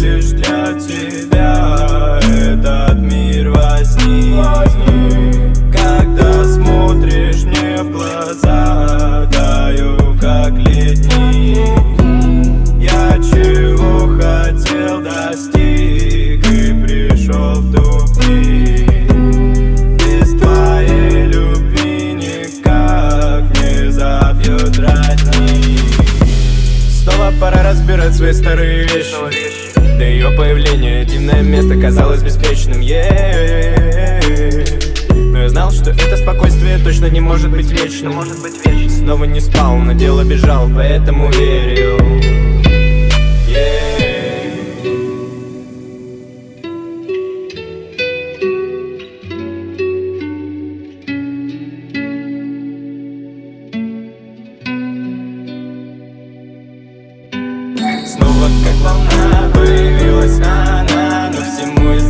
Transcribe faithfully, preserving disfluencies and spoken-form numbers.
лишь для тебя этот мир возник. Когда смотришь мне в глаза, таю как ледник. Я чего хотел, достиг и пришел в тупик. Без твоей любви никак не забьет родник. Снова пора разбирать свои старые вещи. До ее появления дивное место казалось беспечным, yeah. Но я знал, что это спокойствие точно не может быть вечным. Снова не спал, на дело бежал, поэтому верил, yeah. Снова как волна появилась она, но всему